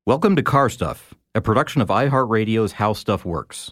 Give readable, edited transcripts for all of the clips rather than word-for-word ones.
Welcome to Car Stuff, a production of iHeartRadio's How Stuff Works.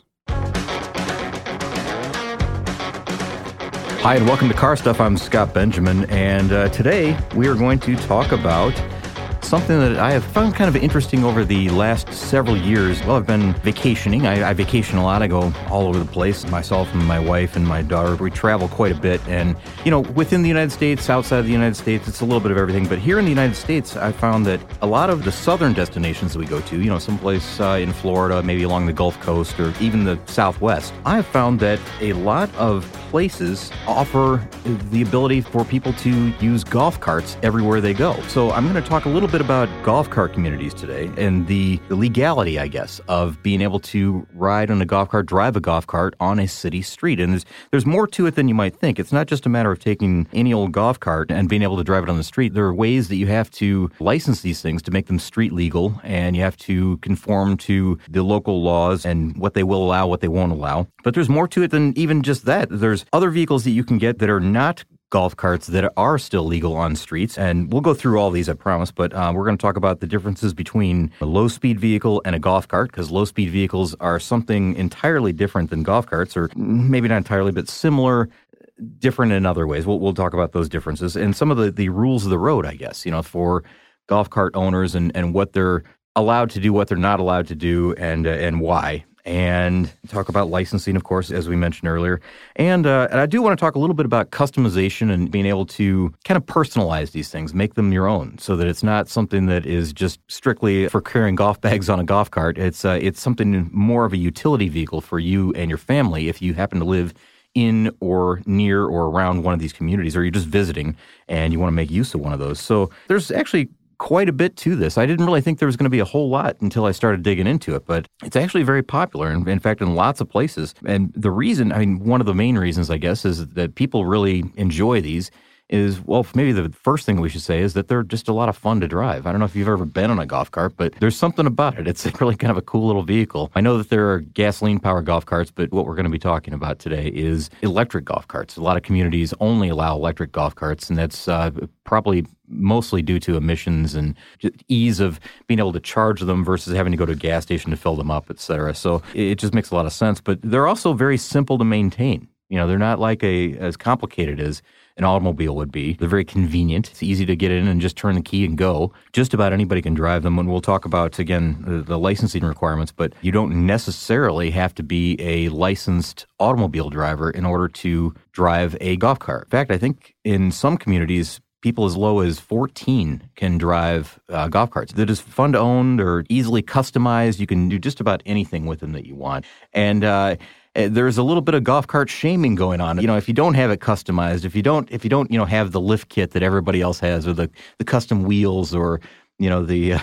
Hi, and welcome to Car Stuff. I'm Scott Benjamin, and today we are going to talk about something that I have found kind of interesting over the last several years. Well, I've been vacationing. I vacation a lot. I go all over the place. Myself and my wife and my daughter, we travel quite a bit. And, you know, within the United States, outside of the United States, it's a little bit of everything. But here in the United States, I found that a lot of the southern destinations that we go to, you know, someplace in Florida, maybe along the Gulf Coast or even the Southwest, I have found that a lot of places offer the ability for people to use golf carts everywhere they go. So I'm going to talk a little bit about golf cart communities today and the legality, I guess, of being able to ride on a golf cart, drive a golf cart on a city street. And there's more to it than you might think. It's not just a matter of taking any old golf cart and being able to drive it on the street. There are ways that you have to license these things to make them street legal, and you have to conform to the local laws and what they will allow, what they won't allow. But there's more to it than even just that. There's other vehicles that you can get that are not golf carts that are still legal on streets. And we'll go through all these, I promise, but we're going to talk about the differences between a low-speed vehicle and a golf cart, because low-speed vehicles are something entirely different than golf carts, or maybe not entirely, but similar, different in other ways. We'll talk about those differences and some of the rules of the road, I guess, you know, for golf cart owners and what they're allowed to do, what they're not allowed to do, and why. And talk about licensing, of course, as we mentioned earlier. And I do want to talk a little bit about customization and being able to kind of personalize these things, make them your own, so that it's not something that is just strictly for carrying golf bags on a golf cart. It's something more of a utility vehicle for you and your family if you happen to live in or near or around one of these communities, or you're just visiting and you want to make use of one of those. So there's actually quite a bit to this. I didn't really think there was going to be a whole lot until I started digging into it, but it's actually very popular, and in fact, in lots of places. And the reason, I mean, one of the main reasons, I guess, is that people really enjoy these is, well, maybe the first thing we should say is that they're just a lot of fun to drive. I don't know if you've ever been on a golf cart, but there's something about it. It's really kind of a cool little vehicle. I know that there are gasoline-powered golf carts, but what we're going to be talking about today is electric golf carts. A lot of communities only allow electric golf carts, and that's probably mostly due to emissions and ease of being able to charge them versus having to go to a gas station to fill them up, et cetera. So it just makes a lot of sense. But they're also very simple to maintain. You know, they're not like as complicated as an automobile would be. They're very convenient. It's easy to get in and just turn the key and go. Just about anybody can drive them. And we'll talk about, again, the licensing requirements, but you don't necessarily have to be a licensed automobile driver in order to drive a golf cart. In fact, I think in some communities, people as low as 14 can drive golf carts. That is fun to own. They're easily customized. You can do just about anything with them that you want. And there's a little bit of golf cart shaming going on. You know, if you don't have it customized, if you don't, you know, have the lift kit that everybody else has, or the custom wheels, or, you know, the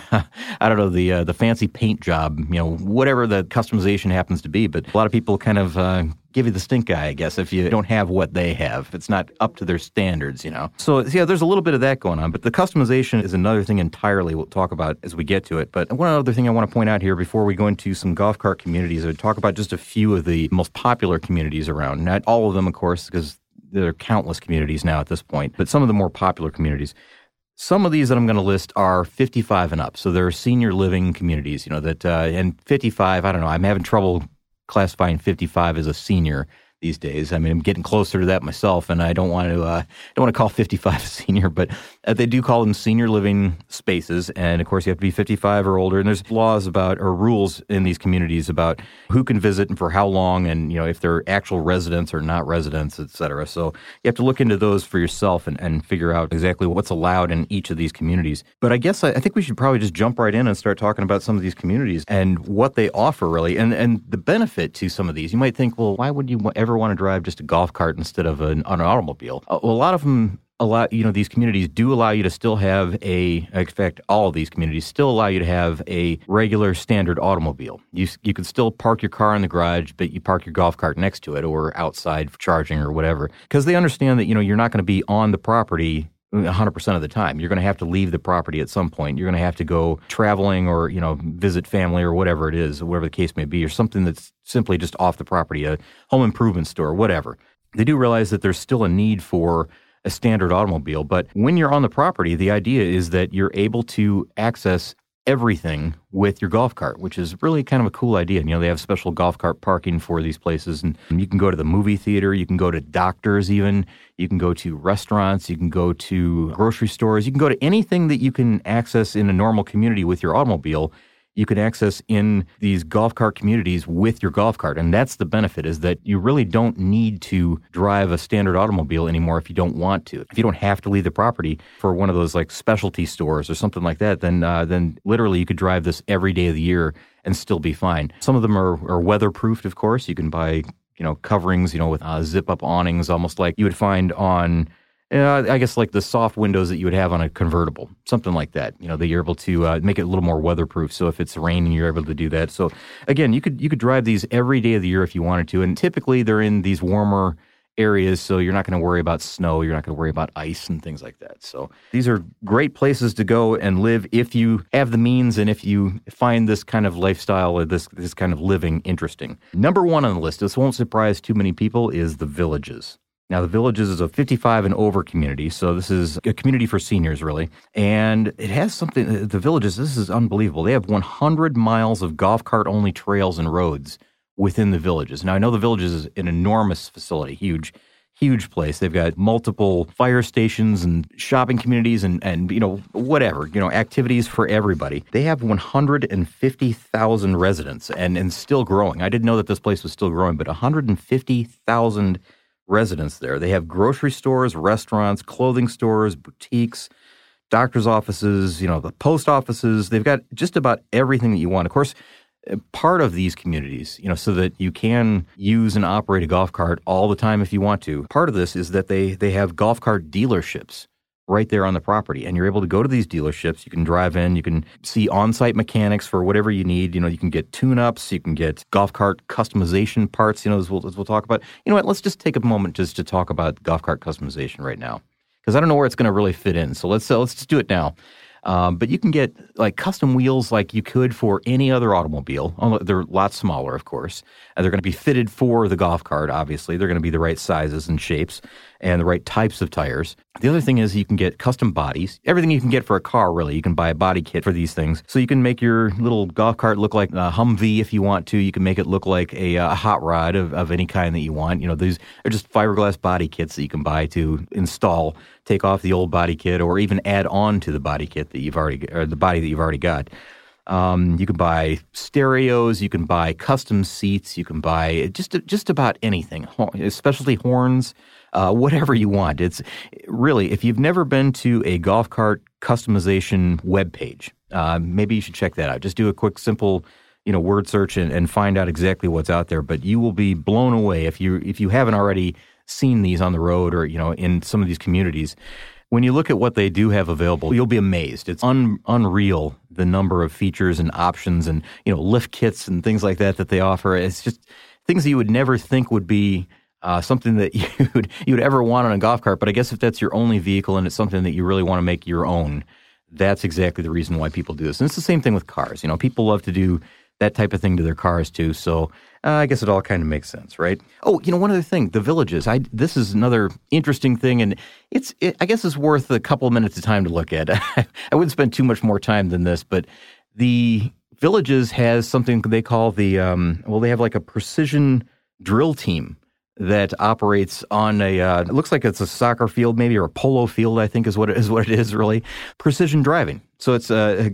the fancy paint job, you know, whatever the customization happens to be. But a lot of people kind of give you the stink eye, I guess, if you don't have what they have. It's not up to their standards, you know. So, yeah, there's a little bit of that going on. But the customization is another thing entirely we'll talk about as we get to it. But one other thing I want to point out here before we go into some golf cart communities, I would talk about just a few of the most popular communities around. Not all of them, of course, because there are countless communities now at this point, but some of the more popular communities. Some of these that I'm going to list are 55 and up. So there are senior living communities, you know, that, and 55, I don't know, I'm having trouble classifying 55 as a senior these days. I mean, I'm getting closer to that myself, and I don't want to call 55 a senior, but they do call them senior living spaces. And of course, you have to be 55 or older. And there's laws about, or rules in these communities about who can visit and for how long, and, you know, if they're actual residents or not residents, et cetera. So you have to look into those for yourself and figure out exactly what's allowed in each of these communities. But I guess I think we should probably just jump right in and start talking about some of these communities and what they offer, really, and the benefit to some of these. You might think, well, why would you ever want to drive just a golf cart instead of an automobile? Well, a lot of them these communities do allow you to still have in fact, all of these communities still allow you to have a regular standard automobile. You can still park your car in the garage, but you park your golf cart next to it or outside for charging or whatever, because they understand that, you know, you're not going to be on the property 100% of the time. You're going to have to leave the property at some point. You're going to have to go traveling or, you know, visit family or whatever it is, whatever the case may be, or something that's simply just off the property, a home improvement store, whatever. They do realize that there's still a need for a standard automobile, but when you're on the property, the idea is that you're able to access everything with your golf cart, which is really kind of a cool idea. They have special golf cart parking for these places, and you can go to the movie theater, you can go to doctors even, you can go to restaurants, you can go to grocery stores, you can go to anything that you can access in a normal community with your automobile. You can access in these golf cart communities with your golf cart. And that's the benefit, is that you really don't need to drive a standard automobile anymore if you don't want to. If you don't have to leave the property for one of those like specialty stores or something like that, then literally you could drive this every day of the year and still be fine. Some of them are weatherproofed, of course. You can buy, coverings, with zip-up awnings, almost like you would find on I guess like the soft windows that you would have on a convertible, something like that, that you're able to make it a little more weatherproof. So if it's raining, you're able to do that. So again, you could drive these every day of the year if you wanted to. And typically they're in these warmer areas, so you're not going to worry about snow. You're not going to worry about ice and things like that. So these are great places to go and live if you have the means and if you find this kind of lifestyle or this kind of living interesting. Number one on the list, this won't surprise too many people, is the Villages. Now, the Villages is a 55 and over community, so this is a community for seniors, really. And it has something, the Villages, this is unbelievable. They have 100 miles of golf cart-only trails and roads within the Villages. Now, I know the Villages is an enormous facility, huge place. They've got multiple fire stations and shopping communities and whatever, activities for everybody. They have 150,000 residents and still growing. I didn't know that this place was still growing, but 150,000 residents there. They have grocery stores, restaurants, clothing stores, boutiques, doctor's offices, the post offices. They've got just about everything that you want. Of course, part of these communities, so that you can use and operate a golf cart all the time if you want to. Part of this is that they have golf cart dealerships right there on the property. And you're able to go to these dealerships. You can drive in. You can see on-site mechanics for whatever you need. You can get tune-ups. You can get golf cart customization parts, as we'll talk about. You know what? Let's just take a moment just to talk about golf cart customization right now, because I don't know where it's going to really fit in. So let's just do it now. But you can get like custom wheels like you could for any other automobile. They're a lot smaller, of course. And they're going to be fitted for the golf cart, obviously. They're going to be the right sizes and shapes and the right types of tires. The other thing is you can get custom bodies. Everything you can get for a car, really. You can buy a body kit for these things. So you can make your little golf cart look like a Humvee if you want to. You can make it look like a hot rod of any kind that you want. These are just fiberglass body kits that you can buy to install, take off the old body kit, or even add on to the body kit that the body that you've already got. You can buy stereos, you can buy custom seats, you can buy just about anything, specialty horns, whatever you want. It's really, if you've never been to a golf cart customization webpage, maybe you should check that out. Just do a quick, simple, word search and find out exactly what's out there. But you will be blown away if you haven't already seen these on the road or, in some of these communities. When you look at what they do have available, you'll be amazed. It's unreal, the number of features and options and, lift kits and things like that they offer. It's just things that you would never think would be something that you would ever want on a golf cart. But I guess if that's your only vehicle and it's something that you really want to make your own, that's exactly the reason why people do this. And it's the same thing with cars. People love to do that type of thing to their cars too. So I guess it all kind of makes sense, right? Oh, one other thing, the Villages. This is another interesting thing, and I guess it's worth a couple of minutes of time to look at. I wouldn't spend too much more time than this, but the Villages has something they call they have like a precision drill team that operates on it looks like it's a soccer field maybe, or a polo field, I think is what it is really. Precision driving. So it's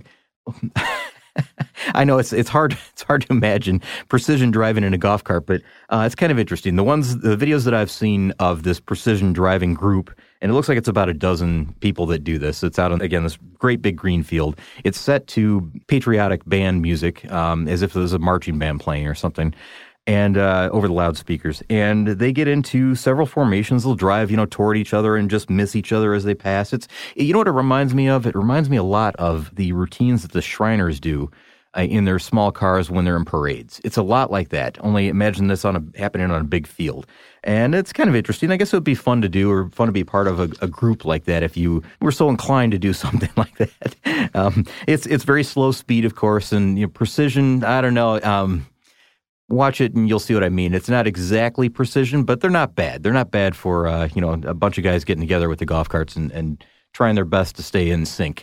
I know it's hard to imagine precision driving in a golf cart, but it's kind of interesting. The videos that I've seen of this precision driving group, and it looks like it's about a dozen people that do this. It's out on, again, this great big green field. It's set to patriotic band music, as if there was a marching band playing or something, and over the loudspeakers. And they get into several formations. They'll drive, toward each other and just miss each other as they pass. What it reminds me of? It reminds me a lot of the routines that the Shriners do in their small cars when they're in parades. It's a lot like that, only imagine this happening on a big field. And it's kind of interesting. I guess it would be fun to do, or fun to be part of a group like that if you were so inclined to do something like that. It's very slow speed, of course, and precision, I don't know. Watch it and you'll see what I mean. It's not exactly precision, but they're not bad. They're not bad for, a bunch of guys getting together with the golf carts and trying their best to stay in sync.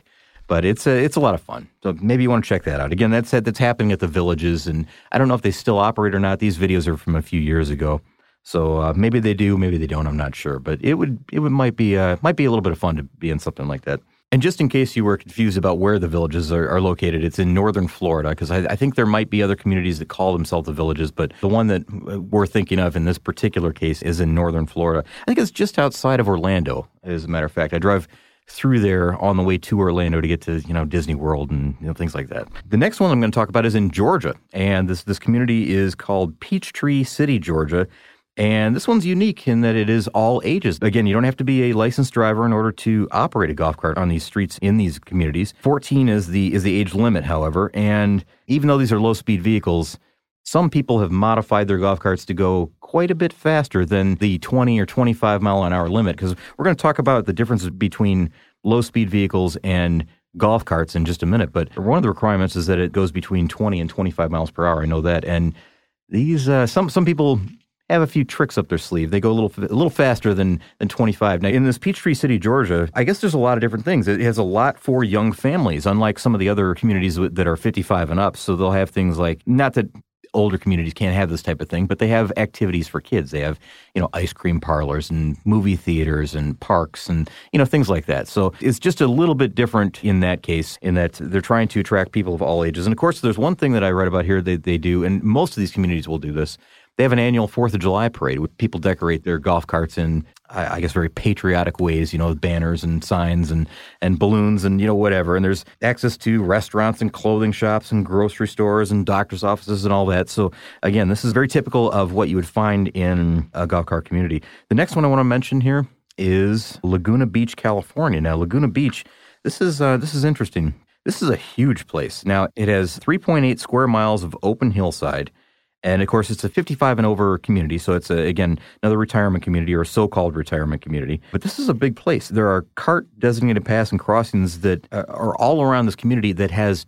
But it's a lot of fun. So maybe you want to check that out. Again, that's happening at the Villages, and I don't know if they still operate or not. These videos are from a few years ago. So maybe they do, maybe they don't. I'm not sure, but it might be a little bit of fun to be in something like that. And just in case you were confused about where the Villages are located, it's in northern Florida, because I think there might be other communities that call themselves the Villages, but the one that we're thinking of in this particular case is in northern Florida. I think it's just outside of Orlando, as a matter of fact. I drive through there on the way to Orlando to get to, Disney World and things like that. The next one I'm going to talk about is in Georgia, and this community is called Peachtree City, Georgia. And this one's unique in that it is all ages. Again, you don't have to be a licensed driver in order to operate a golf cart on these streets in these communities. 14 is the age limit, however. And even though these are low-speed vehicles, some people have modified their golf carts to go quite a bit faster than the 20 or 25 mile an hour limit, because we're going to talk about the differences between low-speed vehicles and golf carts in just a minute. But one of the requirements is that it goes between 20 and 25 miles per hour. I know that. And these some people have a few tricks up their sleeve. They go a little faster than 25. Now, in this Peachtree City, Georgia, I guess there's a lot of different things. It has a lot for young families, unlike some of the other communities that are 55 and up. So they'll have things like, not that older communities can't have this type of thing, but they have activities for kids. They have, ice cream parlors and movie theaters and parks and, things like that. So it's just a little bit different in that case, in that they're trying to attract people of all ages. And of course, there's one thing that I read about here that they do, and most of these communities will do this. They have an annual 4th of July parade where people decorate their golf carts in, I guess, very patriotic ways, banners and signs and balloons and, whatever. And there's access to restaurants and clothing shops and grocery stores and doctor's offices and all that. So, again, this is very typical of what you would find in a golf cart community. The next one I want to mention here is Laguna Beach, California. Now, Laguna Beach, this is interesting. This is a huge place. Now, it has 3.8 square miles of open hillside. And, of course, it's a 55 and over community, so it's, again, another retirement community or a so-called retirement community. But this is a big place. There are cart-designated passing crossings that are all around this community that has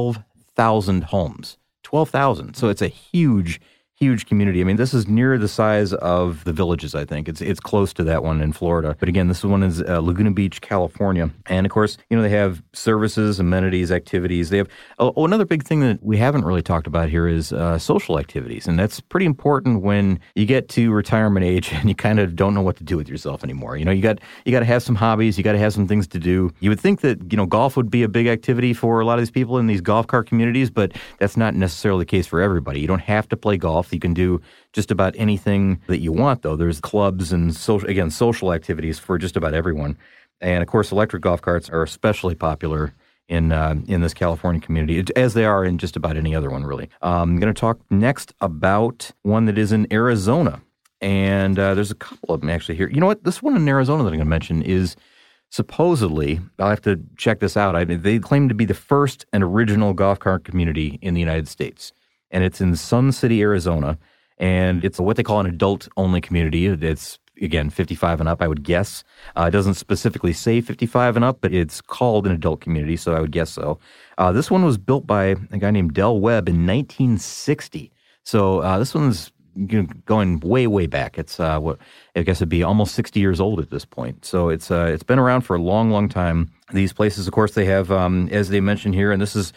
12,000 homes. 12,000. So it's a huge community. I mean, this is near the size of the Villages, I think. It's close to that one in Florida. But again, this one is Laguna Beach, California. And of course, they have services, amenities, activities. They have another big thing that we haven't really talked about here is social activities. And that's pretty important when you get to retirement age and you kind of don't know what to do with yourself anymore. You got to have some hobbies. You got to have some things to do. You would think that, golf would be a big activity for a lot of these people in these golf cart communities, but that's not necessarily the case for everybody. You don't have to play golf. You can do just about anything that you want, though. There's clubs and social activities for just about everyone. And of course, electric golf carts are especially popular in this California community, as they are in just about any other one, really. I'm going to talk next about one that is in Arizona. And there's a couple of them actually here. You know what? This one in Arizona that I'm going to mention is supposedly, I'll have to check this out. They claim to be the first and original golf cart community in the United States. And it's in Sun City, Arizona, and it's what they call an adult-only community. It's, again, 55 and up, I would guess. It doesn't specifically say 55 and up, but it's called an adult community, so I would guess so. This one was built by a guy named Del Webb in 1960. So this one's going way, way back. It's what I guess it'd be almost 60 years old at this point. So it's been around for a long, long time. These places, of course, they have, as they mentioned here, and this is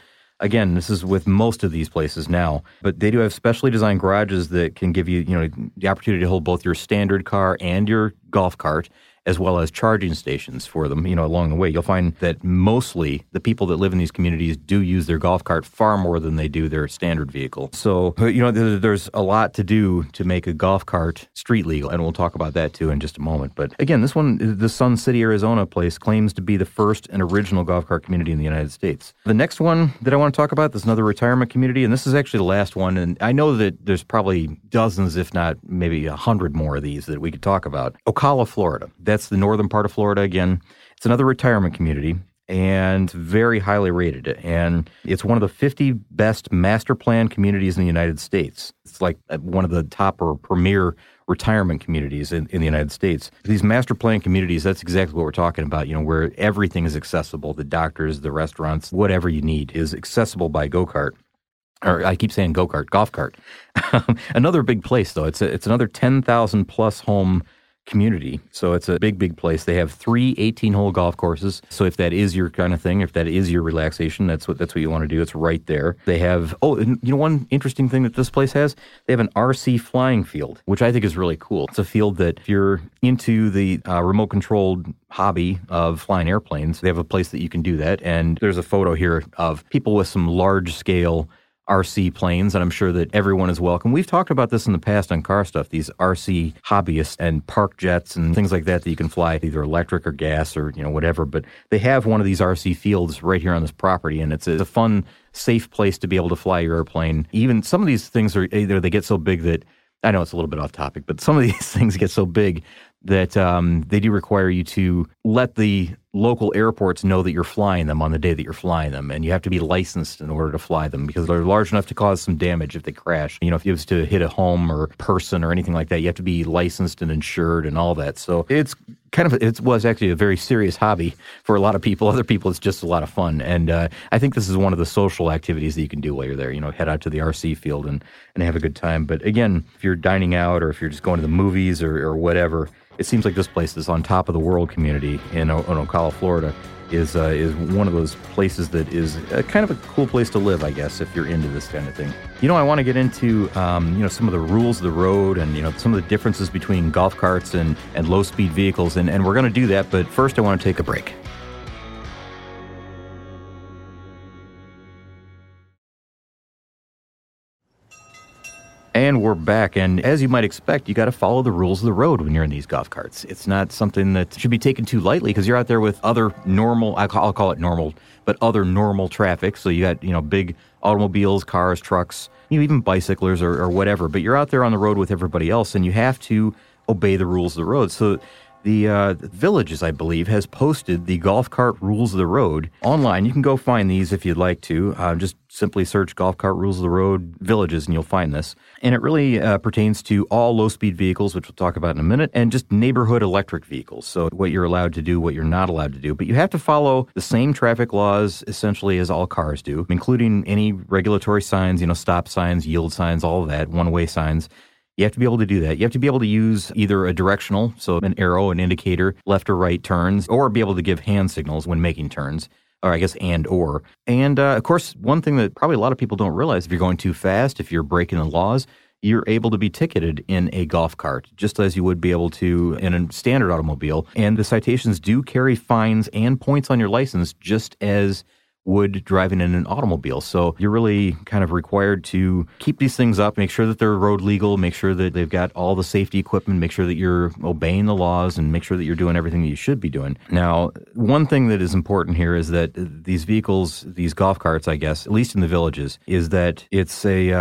with most of these places now, but they do have specially designed garages that can give you, the opportunity to hold both your standard car and your golf cart, as well as charging stations for them, along the way. You'll find that mostly the people that live in these communities do use their golf cart far more than they do their standard vehicle. So, there's a lot to do to make a golf cart street legal, and we'll talk about that too in just a moment. But again, this one, the Sun City, Arizona place, claims to be the first and original golf cart community in the United States. The next one that I want to talk about is another retirement community, and this is actually the last one, and I know that there's probably dozens, if not maybe 100 more of these that we could talk about. Ocala, Florida. That's the northern part of Florida again. It's another retirement community and very highly rated. And it's one of the 50 best master plan communities in the United States. It's like one of the top or premier retirement communities in the United States. These master plan communities, that's exactly what we're talking about, where everything is accessible. The doctors, the restaurants, whatever you need is accessible by go-kart. Or I keep saying go-kart, golf cart. Another big place, though. It's another 10,000 plus home community. So it's a big, big place. They have 3 18-hole golf courses. So if that is your kind of thing, if that is your relaxation, that's what you want to do. It's right there. They have, one interesting thing that this place has, they have an RC flying field, which I think is really cool. It's a field that if you're into the remote-controlled hobby of flying airplanes, they have a place that you can do that. And there's a photo here of people with some large-scale RC planes, and I'm sure that everyone is welcome. We've talked about this in the past on Car Stuff, these RC hobbyists and park jets and things like that you can fly either electric or gas or, whatever. But they have one of these RC fields right here on this property, and it's a fun, safe place to be able to fly your airplane. Even some of these things are either they get so big that, I know it's a little bit off topic, but some of these things get so big that they do require you to let the local airports know that you're flying them on the day that you're flying them, and you have to be licensed in order to fly them because they're large enough to cause some damage if they crash. If it was to hit a home or person or anything like that, you have to be licensed and insured and all that. So it was actually a very serious hobby for a lot of people. Other people, it's just a lot of fun, and I think this is one of the social activities that you can do while you're there. Head out to the RC field and have a good time. But again, if you're dining out or if you're just going to the movies or whatever, it seems like this place is on top of the world community in Ocala, Florida, is one of those places that is kind of a cool place to live, I guess, if you're into this kind of thing. I want to get into, some of the rules of the road and, some of the differences between golf carts and low-speed vehicles, and we're going to do that, but first I want to take a break. And we're back, and as you might expect, you got to follow the rules of the road when you're in these golf carts. It's not something that should be taken too lightly because you're out there with other normal, I'll call it normal, but other normal traffic. So you got, big automobiles, cars, trucks, even bicyclers or whatever, but you're out there on the road with everybody else, and you have to obey the rules of the road. So the Villages, I believe, has posted the golf cart rules of the road online. You can go find these if you'd like to. Just simply search golf cart rules of the road Villages and you'll find this. And it really pertains to all low-speed vehicles, which we'll talk about in a minute, and just neighborhood electric vehicles. So what you're allowed to do, what you're not allowed to do. But you have to follow the same traffic laws, essentially, as all cars do, including any regulatory signs, stop signs, yield signs, all of that, one-way signs. You have to be able to do that. You have to be able to use either a directional, so an arrow, an indicator, left or right turns, or be able to give hand signals when making turns, or I guess and/or. And, of course, one thing that probably a lot of people don't realize, if you're going too fast, if you're breaking the laws, you're able to be ticketed in a golf cart, just as you would be able to in a standard automobile. And the citations do carry fines and points on your license, just as would driving in an automobile. So you're really kind of required to keep these things up, make sure that they're road legal, make sure that they've got all the safety equipment, make sure that you're obeying the laws, and make sure that you're doing everything that you should be doing. Now, one thing that is important here is that these vehicles, these golf carts, I guess, at least in the Villages, is that it's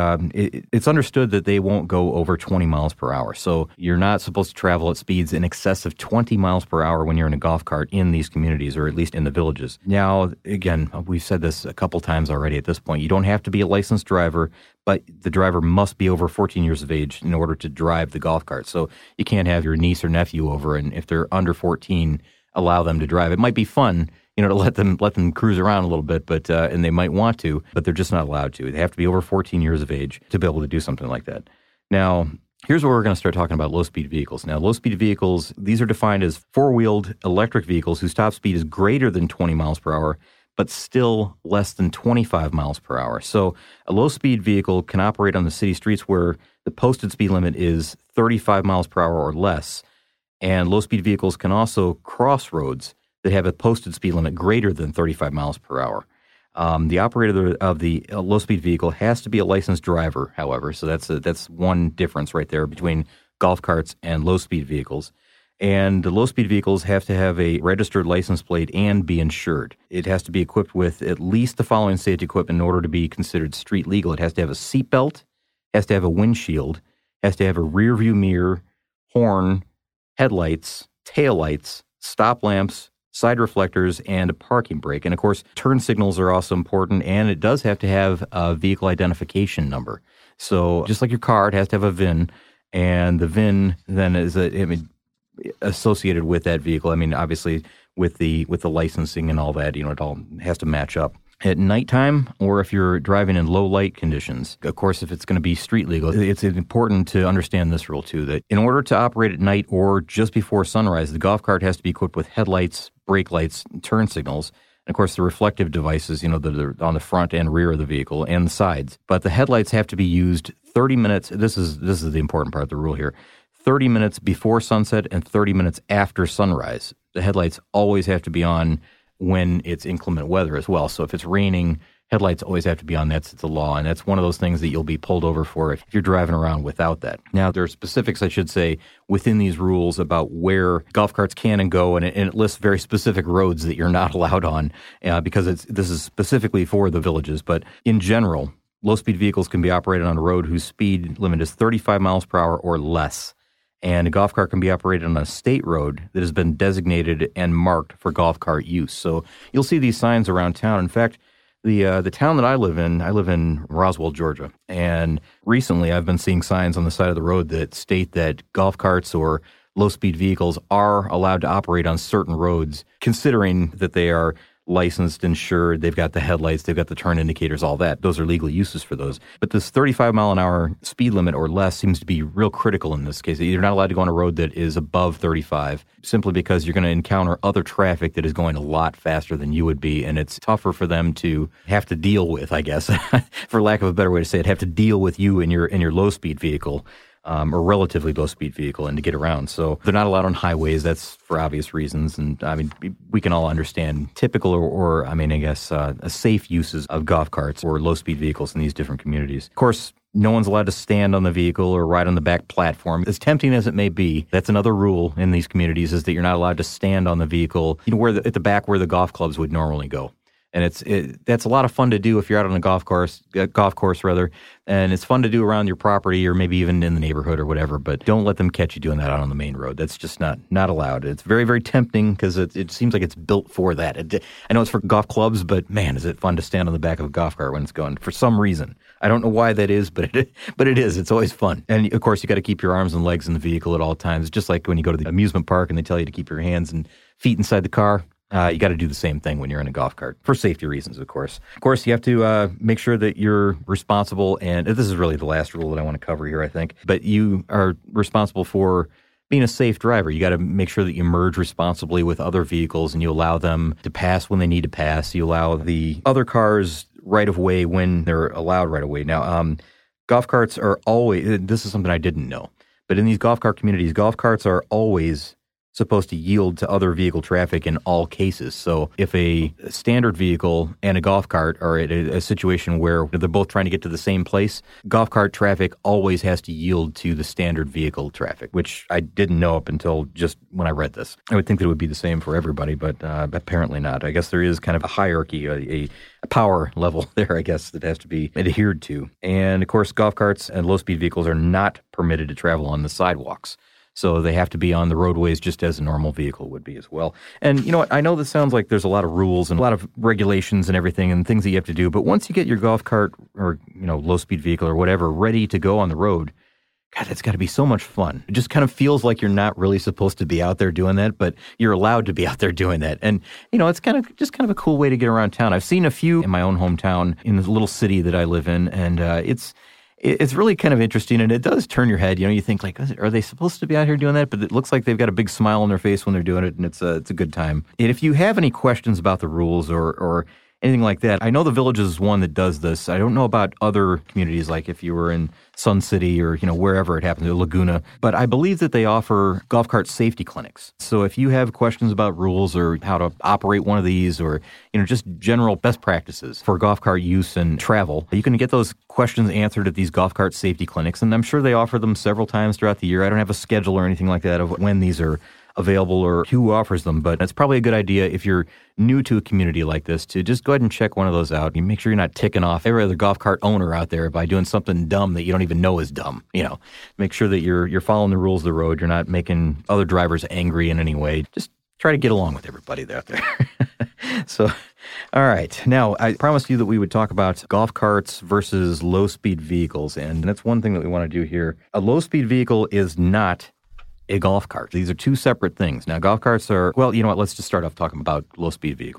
understood that they won't go over 20 miles per hour. So you're not supposed to travel at speeds in excess of 20 miles per hour when you're in a golf cart in these communities, or at least in the Villages. Now, again, we've said this a couple times already at this point. You don't have to be a licensed driver, but the driver must be over 14 years of age in order to drive the golf cart. So you can't have your niece or nephew over, and if they're under 14, allow them to drive. It might be fun, to let them cruise around a little bit, but and they might want to, but they're just not allowed to. They have to be over 14 years of age to be able to do something like that. Now, here's where we're going to start talking about low-speed vehicles. Now, low-speed vehicles, these are defined as four-wheeled electric vehicles whose top speed is greater than 20 miles per hour, but still less than 25 miles per hour. So a low-speed vehicle can operate on the city streets where the posted speed limit is 35 miles per hour or less, and low-speed vehicles can also cross roads that have a posted speed limit greater than 35 miles per hour. The operator of the low-speed vehicle has to be a licensed driver, however, so that's one difference right there between golf carts and low-speed vehicles. And the low-speed vehicles have to have a registered license plate and be insured. It has to be equipped with at least the following safety equipment in order to be considered street legal. It has to have a seatbelt, has to have a windshield, has to have a rear view mirror, horn, headlights, taillights, stop lamps, side reflectors, and a parking brake. And, of course, turn signals are also important, and it does have to have a vehicle identification number. So just like your car, it has to have a VIN, and the VIN then is associated with that vehicle. I mean, obviously, with the licensing and all that, it all has to match up. at nighttime or if you're driving in low light conditions. Of course, if it's going to be street legal, it's important to understand this rule too, that in order to operate at night or just before sunrise, the golf cart has to be equipped with headlights, brake lights, turn signals, and of course the reflective devices, that are on the front and rear of the vehicle and the sides. But the headlights have to be used 30 minutes. This is the important part of the rule here. 30 minutes before sunset and 30 minutes after sunrise. The headlights always have to be on when it's inclement weather as well. So if it's raining, headlights always have to be on. It's a law, and that's one of those things that you'll be pulled over for if you're driving around without that. Now, there are specifics, I should say, within these rules about where golf carts can and go, and it lists very specific roads that you're not allowed on because this is specifically for the villages. But in general, low-speed vehicles can be operated on a road whose speed limit is 35 miles per hour or less. And a golf cart can be operated on a state road that has been designated and marked for golf cart use. So you'll see these signs around town. In fact, the town that I live in Roswell, Georgia. And recently I've been seeing signs on the side of the road that state that golf carts or low-speed vehicles are allowed to operate on certain roads, considering that they are licensed, insured, they've got the headlights, they've got the turn indicators, all that. Those are legal uses for those. But this 35 mile an hour speed limit or less seems to be real critical in this case. You're not allowed to go on a road that is above 35 simply because you're going to encounter other traffic that is going a lot faster than you would be, and it's tougher for them to have to deal with, I guess, for lack of a better way to say it, have to deal with you in your low-speed vehicle. Or relatively low-speed vehicle and to get around. So they're not allowed on highways. That's for obvious reasons. And I mean, we can all understand typical or safe uses of golf carts or low-speed vehicles in these different communities. Of course, no one's allowed to stand on the vehicle or ride on the back platform. As tempting as it may be, that's another rule in these communities is that you're not allowed to stand on the vehicle, at the back where the golf clubs would normally go. And that's a lot of fun to do if you're out on a golf course, and it's fun to do around your property or maybe even in the neighborhood or whatever, but don't let them catch you doing that out on the main road. That's just not allowed. It's very, very tempting because it seems like it's built for that. I know it's for golf clubs, but man, is it fun to stand on the back of a golf cart when it's going for some reason. I don't know why that is, but it is. It's always fun. And of course, you got to keep your arms and legs in the vehicle at all times. Just like when you go to the amusement park and they tell you to keep your hands and feet inside the car. You got to do the same thing when you're in a golf cart, for safety reasons, of course. Of course, you have to make sure that you're responsible, and this is really the last rule that I want to cover here, I think, but you are responsible for being a safe driver. You got to make sure that you merge responsibly with other vehicles, and you allow them to pass when they need to pass. You allow the other cars right of way when they're allowed right of way. Now, golf carts are always, this is something I didn't know, but in these golf cart communities, golf carts are always supposed to yield to other vehicle traffic in all cases. So if a standard vehicle and a golf cart are at a situation where they're both trying to get to the same place, golf cart traffic always has to yield to the standard vehicle traffic, which I didn't know up until just when I read this. I would think that it would be the same for everybody, but apparently not. I guess there is kind of a hierarchy, a power level there, I guess, that has to be adhered to. And of course, golf carts and low-speed vehicles are not permitted to travel on the sidewalks. So they have to be on the roadways just as a normal vehicle would be as well. And you know what? I know this sounds like there's a lot of rules and a lot of regulations and everything and things that you have to do. But once you get your golf cart or, low-speed vehicle or whatever ready to go on the road, God, that's got to be so much fun. It just kind of feels like you're not really supposed to be out there doing that, but you're allowed to be out there doing that. And, it's kind of a cool way to get around town. I've seen a few in my own hometown in the little city that I live in, and it's really kind of interesting, and it does turn your head. You think, like, are they supposed to be out here doing that? But it looks like they've got a big smile on their face when they're doing it, and it's a good time. And if you have any questions about the rules or anything like that, I know the Village is one that does this. I don't know about other communities, like if you were in Sun City or, wherever it happens, Laguna. But I believe that they offer golf cart safety clinics. So if you have questions about rules or how to operate one of these or, just general best practices for golf cart use and travel, you can get those questions answered at these golf cart safety clinics. And I'm sure they offer them several times throughout the year. I don't have a schedule or anything like that of when these are available or who offers them, but it's probably a good idea if you're new to a community like this to just go ahead and check one of those out. You make sure you're not ticking off every other golf cart owner out there by doing something dumb that you don't even know is dumb. Make sure that you're following the rules of the road. You're not making other drivers angry in any way. Just try to get along with everybody out there. So, all right. Now, I promised you that we would talk about golf carts versus low-speed vehicles, and that's one thing that we want to do here. A low-speed vehicle is not a golf cart. These are two separate things. Now, golf carts are, well, you know what? Let's just start off talking about low-speed vehicles.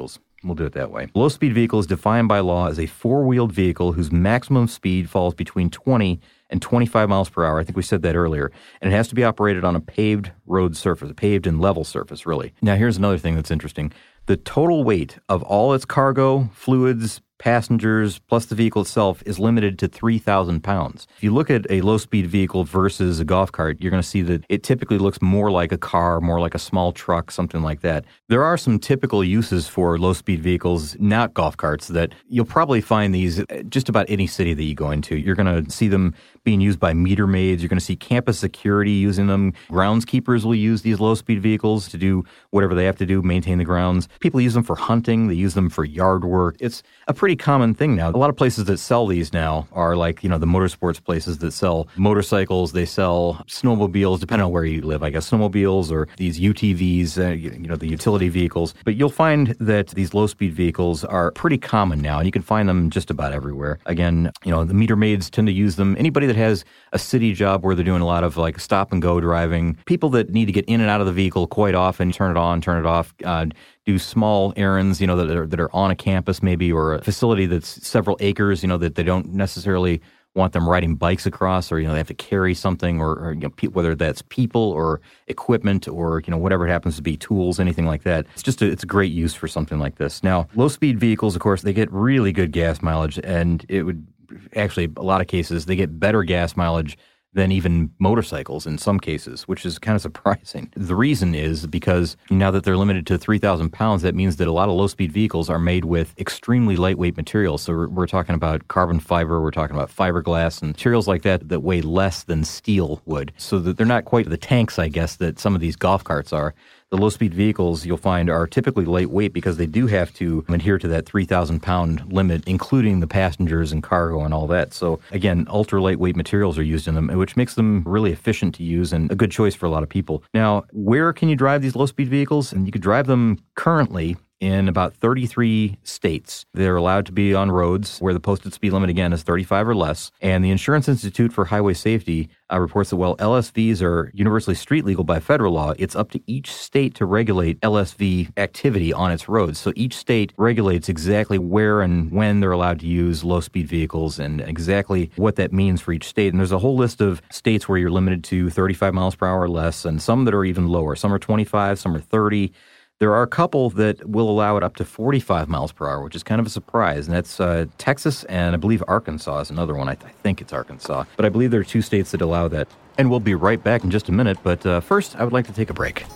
We'll do it that way. Low-speed vehicle is defined by law as a four-wheeled vehicle whose maximum speed falls between 20 and 25 miles per hour. I think we said that earlier. And it has to be operated on a paved road surface, a paved and level surface, really. Now, here's another thing that's interesting. The total weight of all its cargo, fluids, passengers, plus the vehicle itself is limited to 3,000 pounds. If you look at a low-speed vehicle versus a golf cart, you're going to see that it typically looks more like a car, more like a small truck, something like that. There are some typical uses for low-speed vehicles, not golf carts, that you'll probably find these just about any city that you go into. You're going to see them being used by meter maids. You're going to see campus security using them. Groundskeepers will use these low-speed vehicles to do whatever they have to do, maintain the grounds. People use them for hunting. They use them for yard work. It's a pretty common thing now. A lot of places that sell these now are like, the motorsports places that sell motorcycles. They sell snowmobiles, depending on where you live, I guess, snowmobiles or these UTVs, the utility vehicles. But you'll find that these low-speed vehicles are pretty common now, and you can find them just about everywhere. Again, the meter maids tend to use them. Anybody that has a city job where they're doing a lot of like stop-and-go driving, people that need to get in and out of the vehicle quite often, turn it on, turn it off, do small errands, that are on a campus maybe, or a facility that's several acres, that they don't necessarily want them riding bikes across, or, they have to carry something, or whether that's people or equipment or, whatever it happens to be, tools, anything like that. It's a great use for something like this. Now, low-speed vehicles, of course, they get really good gas mileage, and it would actually, a lot of cases, they get better gas mileage than even motorcycles in some cases, which is kind of surprising. The reason is because now that they're limited to 3,000 pounds, that means that a lot of low-speed vehicles are made with extremely lightweight materials. So we're talking about carbon fiber, we're talking about fiberglass, and materials like that weigh less than steel would. So that they're not quite the tanks, I guess, that some of these golf carts are. The low-speed vehicles, you'll find, are typically lightweight because they do have to adhere to that 3,000-pound limit, including the passengers and cargo and all that. So, again, ultra-lightweight materials are used in them, which makes them really efficient to use and a good choice for a lot of people. Now, where can you drive these low-speed vehicles? And you could drive them currently in about 33 states. They're allowed to be on roads where the posted speed limit, again, is 35 or less. And the Insurance Institute for Highway Safety reports that while LSVs are universally street legal by federal law, it's up to each state to regulate LSV activity on its roads. So each state regulates exactly where and when they're allowed to use low-speed vehicles and exactly what that means for each state. And there's a whole list of states where you're limited to 35 miles per hour or less, and some that are even lower. Some are 25, some are 30. There are a couple that will allow it up to 45 miles per hour, which is kind of a surprise. And that's Texas, and I believe Arkansas is another one. I think it's Arkansas. But I believe there are two states that allow that. And we'll be right back in just a minute. But first, I would like to take a break.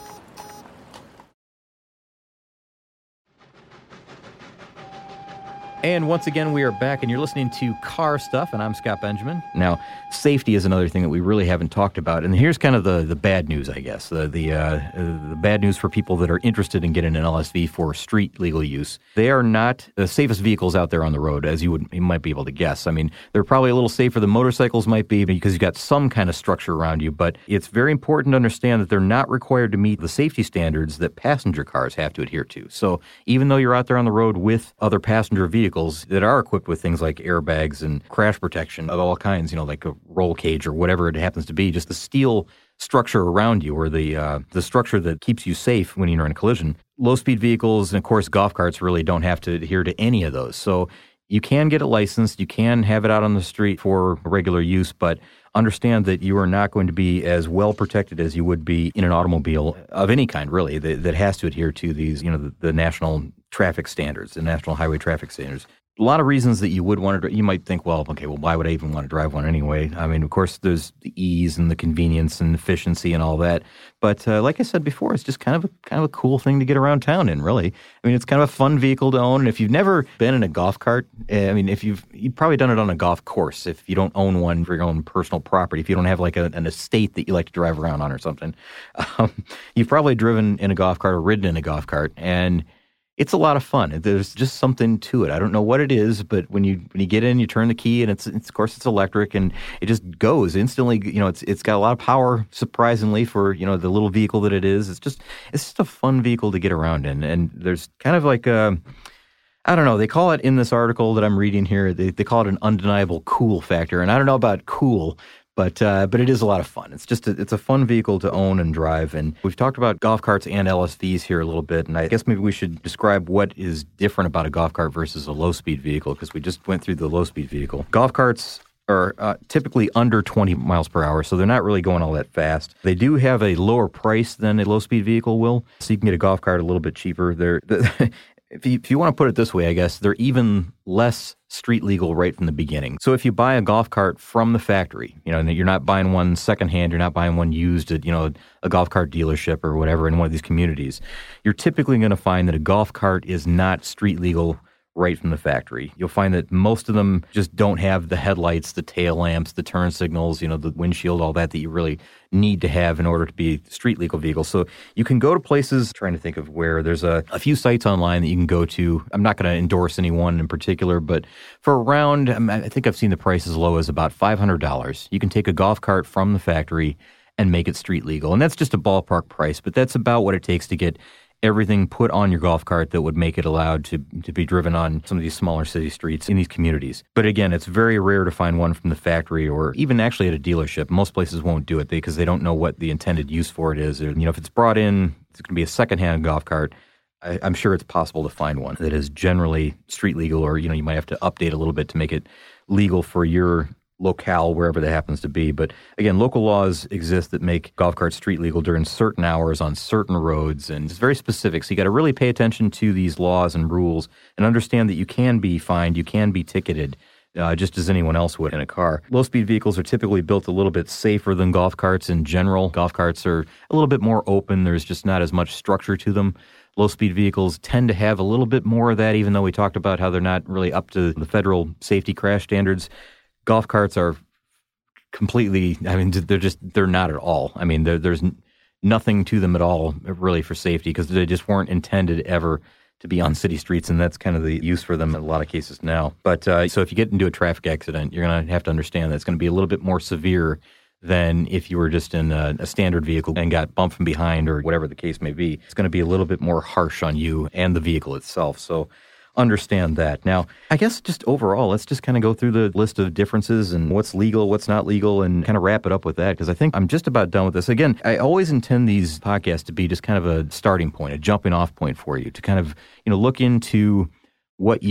And once again, we are back, and you're listening to Car Stuff, and I'm Scott Benjamin. Now, safety is another thing that we really haven't talked about, and here's kind of the bad news, I guess. The bad news for people that are interested in getting an LSV for street legal use. They are not the safest vehicles out there on the road, as you might be able to guess. I mean, they're probably a little safer than motorcycles might be because you've got some kind of structure around you, but it's very important to understand that they're not required to meet the safety standards that passenger cars have to adhere to. So even though you're out there on the road with other passenger vehicles that are equipped with things like airbags and crash protection of all kinds, like a roll cage or whatever it happens to be, just the steel structure around you, or the structure that keeps you safe when you're in a collision. Low-speed vehicles and, of course, golf carts really don't have to adhere to any of those. So you can get it licensed, you can have it out on the street for regular use, but understand that you are not going to be as well protected as you would be in an automobile of any kind, really, that has to adhere to these, the national traffic standards, the national highway traffic standards. A lot of reasons that you would want to, you might think, well, why would I even want to drive one anyway? I mean, of course, there's the ease and the convenience and efficiency and all that. But like I said before, it's just kind of a cool thing to get around town in, really. I mean, it's kind of a fun vehicle to own. And if you've never been in a golf cart, I mean, you've probably done it on a golf course if you don't own one for your own personal property, if you don't have like an estate that you like to drive around on or something. You've probably driven in a golf cart or ridden in a golf cart, and it's a lot of fun. There's just something to it. I don't know what it is, but when you get in, you turn the key, and it's of course it's electric, and it just goes instantly. It's got a lot of power, surprisingly, for the little vehicle that it is. It's just a fun vehicle to get around in, and there's kind of like I don't know. They call it in this article that I'm reading here. They call it an undeniable cool factor, and I don't know about cool, But it is a lot of fun. It's a fun vehicle to own and drive. And we've talked about golf carts and LSVs here a little bit. And I guess maybe we should describe what is different about a golf cart versus a low-speed vehicle, because we just went through the low-speed vehicle. Golf carts are typically under 20 miles per hour, so they're not really going all that fast. They do have a lower price than a low-speed vehicle will, so you can get a golf cart a little bit cheaper. If you want to put it this way, I guess, they're even less street legal right from the beginning. So if you buy a golf cart from the factory, you're not buying one secondhand, you're not buying one used at, a golf cart dealership or whatever in one of these communities, you're typically going to find that a golf cart is not street legal right from the factory. You'll find that most of them just don't have the headlights, the tail lamps, the turn signals, the windshield, all that you really need to have in order to be street legal vehicles. So you can go to places, trying to think of where, there's a few sites online that you can go to. I'm not going to endorse any one in particular, but for around, I think I've seen the price as low as about $500. You can take a golf cart from the factory and make it street legal. And that's just a ballpark price, but that's about what it takes to get everything put on your golf cart that would make it allowed to be driven on some of these smaller city streets in these communities. But again, it's very rare to find one from the factory or even actually at a dealership. Most places won't do it because they don't know what the intended use for it is. Or, if it's brought in, it's going to be a secondhand golf cart. I'm sure it's possible to find one that is generally street legal, or, you might have to update a little bit to make it legal for your locale, wherever that happens to be. But again, local laws exist that make golf carts street legal during certain hours on certain roads, and it's very specific. So you got to really pay attention to these laws and rules and understand that you can be fined, you can be ticketed, just as anyone else would in a car. Low-speed vehicles are typically built a little bit safer than golf carts in general. Golf carts are a little bit more open. There's just not as much structure to them. Low-speed vehicles tend to have a little bit more of that, even though we talked about how they're not really up to the federal safety crash standards. Golf carts are completely, they're not at all. There's nothing to them at all really for safety, because they just weren't intended ever to be on city streets, and that's kind of the use for them in a lot of cases now. But so if you get into a traffic accident, you're going to have to understand that it's going to be a little bit more severe than if you were just in a standard vehicle and got bumped from behind or whatever the case may be. It's going to be a little bit more harsh on you and the vehicle itself. So understand that. Now, I guess just overall, let's just kind of go through the list of differences and what's legal, what's not legal, and kind of wrap it up with that, because I think I'm just about done with this. Again, I always intend these podcasts to be just kind of a starting point, a jumping off point for you to kind of, look into what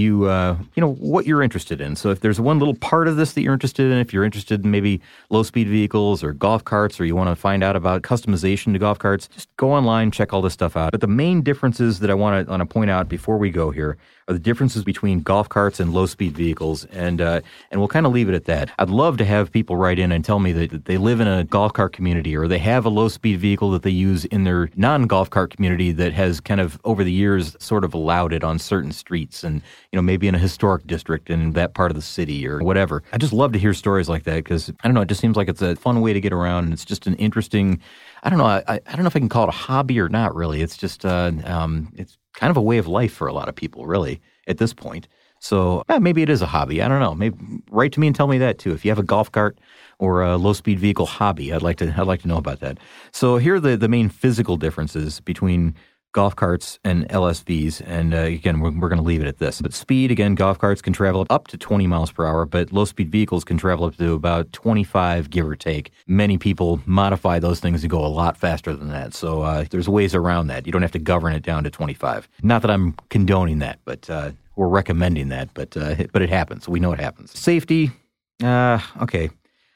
what you're interested in. So if there's one little part of this that you're interested in, if you're interested in maybe low-speed vehicles or golf carts, or you want to find out about customization to golf carts, just go online, check all this stuff out. But the main differences that I want to point out before we go here are the differences between golf carts and low-speed vehicles, and we'll kind of leave it at that. I'd love to have people write in and tell me that they live in a golf cart community, or they have a low-speed vehicle that they use in their non-golf cart community that has kind of, over the years, sort of allowed it on certain streets, and maybe in a historic district in that part of the city or whatever. I just love to hear stories like that, because, I don't know, it just seems like it's a fun way to get around, and it's just an interesting, I don't know if I can call it a hobby or not, really. It's just, it's kind of a way of life for a lot of people, really, at this point. So maybe it is a hobby. I don't know. Maybe write to me and tell me that too. If you have a golf cart or a low-speed vehicle hobby, I'd like to know about that. So here are the main physical differences between golf carts and LSVs, and again, we're going to leave it at this. But speed, again, golf carts can travel up to 20 miles per hour, but low-speed vehicles can travel up to about 25, give or take. Many people modify those things to go a lot faster than that, so there's ways around that. You don't have to govern it down to 25. Not that I'm condoning that, but we're recommending that, but it happens. We know it happens. Safety, okay.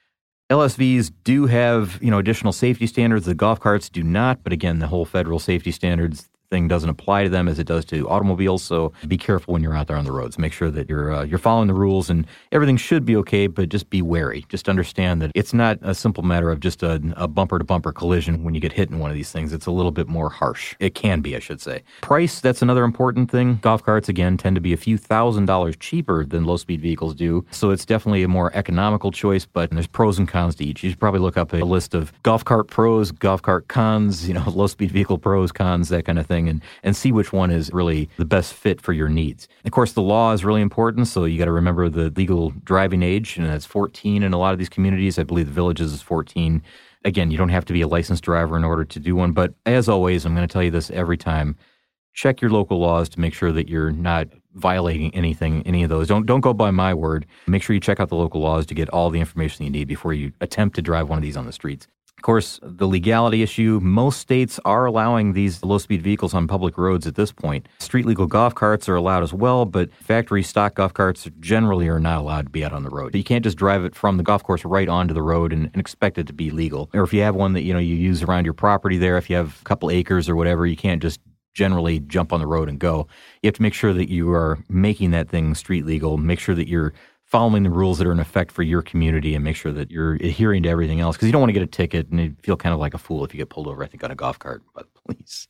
LSVs do have, additional safety standards. The golf carts do not, but again, the whole federal safety standards thing doesn't apply to them as it does to automobiles. So be careful when you're out there on the roads. Make sure that you're following the rules, and everything should be okay, but just be wary. Just understand that it's not a simple matter of just a bumper-to-bumper collision when you get hit in one of these things. It's a little bit more harsh. It can be, I should say. Price, that's another important thing. Golf carts, again, tend to be a few $1,000s cheaper than low-speed vehicles do, so it's definitely a more economical choice, but there's pros and cons to each. You should probably look up a list of golf cart pros, golf cart cons, low-speed vehicle pros, cons, that kind of thing, and see which one is really the best fit for your needs. Of course, the law is really important, so you got to remember the legal driving age, and that's 14 in a lot of these communities. I believe the Villages is 14. Again, you don't have to be a licensed driver in order to do one, but as always, I'm going to tell you this every time, check your local laws to make sure that you're not violating any of those. Don't go by my word. Make sure you check out the local laws to get all the information you need before you attempt to drive one of these on the streets. Of course, the legality issue, most states are allowing these low-speed vehicles on public roads at this point. Street-legal golf carts are allowed as well, but factory stock golf carts generally are not allowed to be out on the road. You can't just drive it from the golf course right onto the road and expect it to be legal. Or if you have one that you use around your property there, if you have a couple acres or whatever, you can't just generally jump on the road and go. You have to make sure that you are making that thing street legal, make sure that you're following the rules that are in effect for your community, and make sure that you're adhering to everything else, because you don't want to get a ticket and you feel kind of like a fool if you get pulled over, I think, on a golf cart by the police.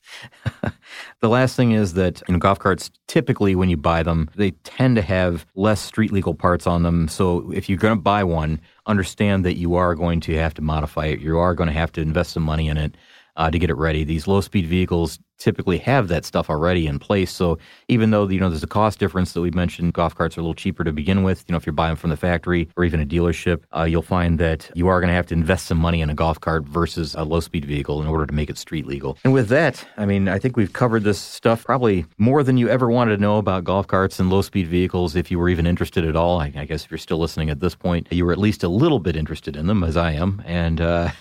The last thing is that golf carts, typically when you buy them, they tend to have less street legal parts on them. So if you're going to buy one, understand that you are going to have to modify it. You are going to have to invest some money in it to get it ready. These low-speed vehicles typically have that stuff already in place. So even though, there's a cost difference that we mentioned, golf carts are a little cheaper to begin with. If you're buying from the factory or even a dealership, you'll find that you are going to have to invest some money in a golf cart versus a low-speed vehicle in order to make it street legal. And with that, I think we've covered this stuff probably more than you ever wanted to know about golf carts and low-speed vehicles, if you were even interested at all. I guess if you're still listening at this point, you were at least a little bit interested in them, as I am. And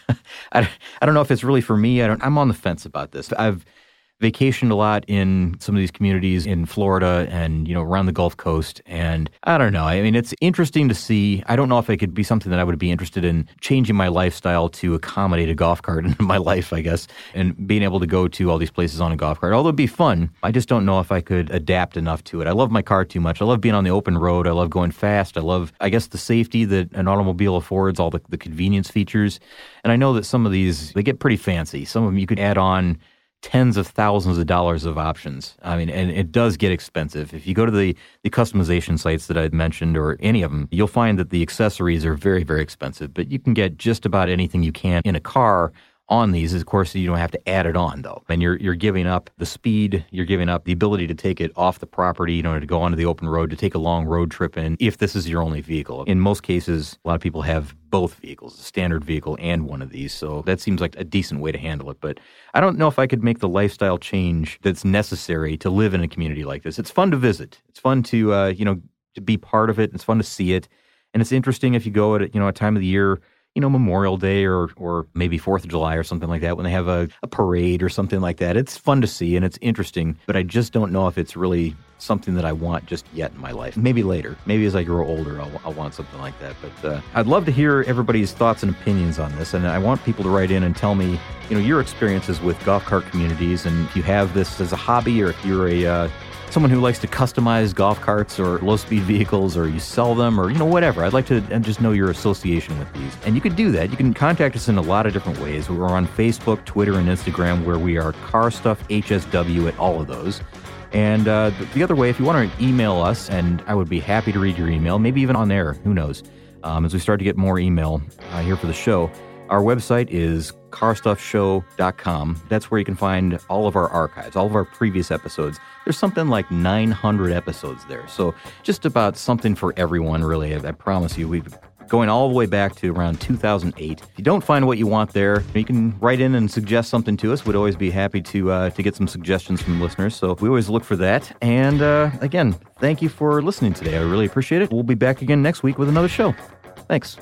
I don't know if it's really for me. I'm on the fence about this. I've vacationed a lot in some of these communities in Florida and, around the Gulf Coast. And I don't know. It's interesting to see. I don't know if it could be something that I would be interested in changing my lifestyle to accommodate a golf cart in my life, I guess, and being able to go to all these places on a golf cart. Although it'd be fun, I just don't know if I could adapt enough to it. I love my car too much. I love being on the open road. I love going fast. I love, the safety that an automobile affords, all the convenience features. And I know that some of these, they get pretty fancy. Some of them you could add on tens of thousands of dollars of options. And it does get expensive. If you go to the customization sites that I'd mentioned, or any of them, you'll find that the accessories are very, very expensive. But you can get just about anything you can in a car on these. Of course, you don't have to add it on, though. And you're giving up the speed, you're giving up the ability to take it off the property, to go onto the open road, to take a long road trip in, if this is your only vehicle. In most cases, a lot of people have both vehicles, a standard vehicle and one of these. So that seems like a decent way to handle it. But I don't know if I could make the lifestyle change that's necessary to live in a community like this. It's fun to visit. It's fun to, to be part of it. It's fun to see it. And it's interesting if you go at, a time of the year, Memorial Day or maybe 4th of July or something like that, when they have a parade or something like that. It's fun to see and it's interesting, but I just don't know if it's really something that I want just yet in my life. Maybe later. Maybe as I grow older, I'll want something like that. But I'd love to hear everybody's thoughts and opinions on this, and I want people to write in and tell me, your experiences with golf cart communities, and if you have this as a hobby, or if you're someone who likes to customize golf carts or low-speed vehicles, or you sell them, or, whatever. I'd like to just know your association with these. And you could do that. You can contact us in a lot of different ways. We're on Facebook, Twitter, and Instagram, where we are Car Stuff HSW at all of those. And the other way, if you want to email us, and I would be happy to read your email, maybe even on air, who knows, as we start to get more email here for the show. Our website is carstuffshow.com. That's where you can find all of our archives, all of our previous episodes. There's something like 900 episodes there. So just about something for everyone, really. I promise you. We've going all the way back to around 2008. If you don't find what you want there, you can write in and suggest something to us. We'd always be happy to get some suggestions from listeners. So we always look for that. And again, thank you for listening today. I really appreciate it. We'll be back again next week with another show. Thanks.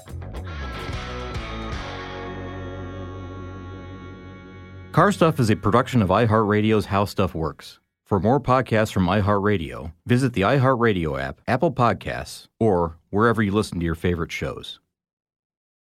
Car Stuff is a production of iHeartRadio's How Stuff Works. For more podcasts from iHeartRadio, visit the iHeartRadio app, Apple Podcasts, or wherever you listen to your favorite shows.